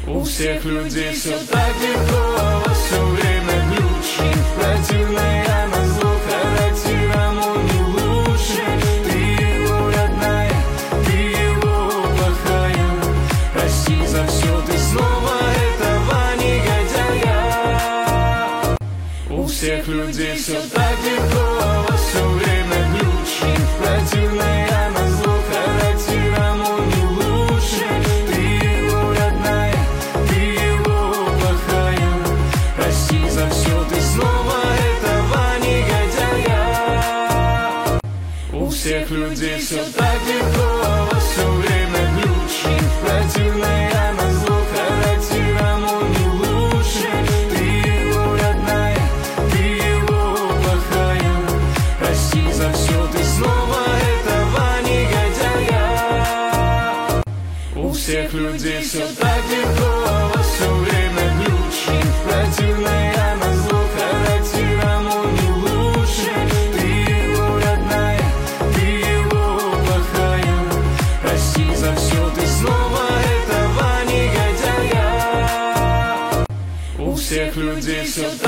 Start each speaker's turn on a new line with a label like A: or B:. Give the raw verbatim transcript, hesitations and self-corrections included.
A: У всех людей все так легко, а вас все время глючит. Противная назло характером он не лучше. Ты его родная, ты его плохая. Прости за все, ты снова этого негодяя. У всех людей все так легко, а вас все время глючит. Противная назло характером он не лучше. Ты его родная, ты его плохая. Прости за все, ты снова этого негодяя. У всех людей все так легко, а вас все время глючит. Противная назло характером он не лучше. Ты его родная, ты его плохая. Прости за все, ты снова этого негодяя. У всех людей все так легко, а вас все время глючит. Противная назло характером он не лучше. Ты его родная, ты его плохая. Прости за все, ты снова этого негодяя. У всех людей все так